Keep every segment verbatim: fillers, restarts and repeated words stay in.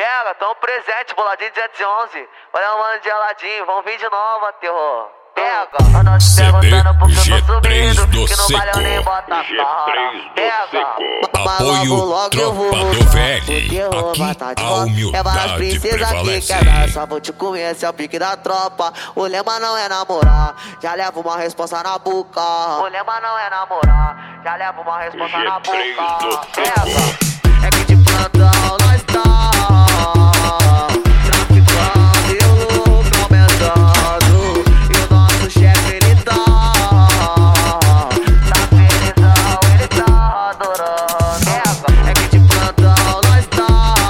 Pega, tão presente, boladinho duzentos e onze. Olha o mano geladinho, vão vir de novo, terror. Pega, eu não te perguntando porque eu tô subindo, que não vale eu nem bota a cara. Pega, Apoio Tropa do Velho, aqui a humildade prevalece. Só vou te comer, esse é o pique da tropa. O lema não é namorar, já levo uma responsa na boca. O lema não é namorar, já levo uma responsa na boca. Pega, é que de plantão nós tá traficando e o lucro aumentando. E o nosso chefe ele tá tá felizão, ele tá adorando. Pega, é que de plantão nós tá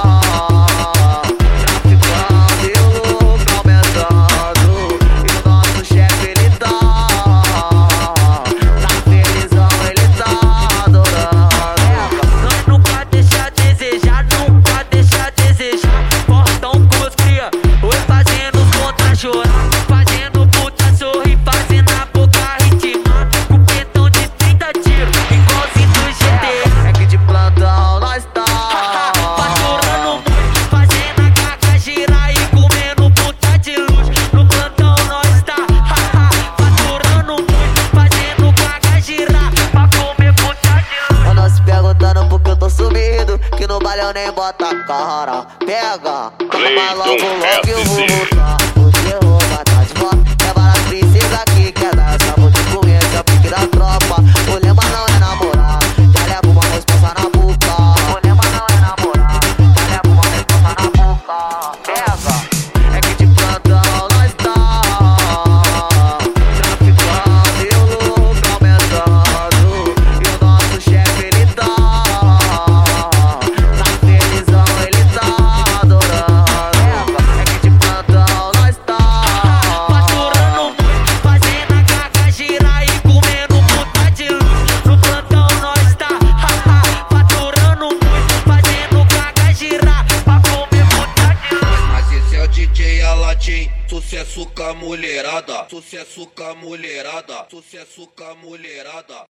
traficando e o lucro aumentando. E o nosso chefe ele tá tá felizão, ele tá adorando. Nós nunca deixa a desejar, nunca deixa a desejar. Portão com os cria, oi fazendo os contra chorar. Fazendo puta sorrir, fazendo a boca ritmar. Com pentão de trinta tiros, igualzinho do G T A. É que de plantão nós tá Faturando muito, fazendo a caca girar e comendo puta de luz. No plantão nós tá faturando muito, fazendo caca girar pra comer puta de luz. Eu não se perguntando porque eu tô sumido, que no baile eu nem bota a cara. Pega, mas logo logo eu vou voltar. O terror vai tá de volta. Leva as princesas aqui, quer dar essa vou te comer, esse é o pique da tropa. O lema não é namorar, já levo uma responsa na boca. O lema não é namorar, já levo uma responsa na boca. Pega, é que de plantão nós tá traficando e o lucro aumentando. E o nosso chefe ele tá tá felizão, ele tá adorando. É que de plantão nós tá Faturando muito, fazendo a caca girar e comendo puta de luz. No plantão nós tá faturando muito, fazendo caca girar pra comer puta de luz. Mas esse é o D J Aladim, sucesso com a mulherada, sucesso com a mulherada, sucesso com a mulherada.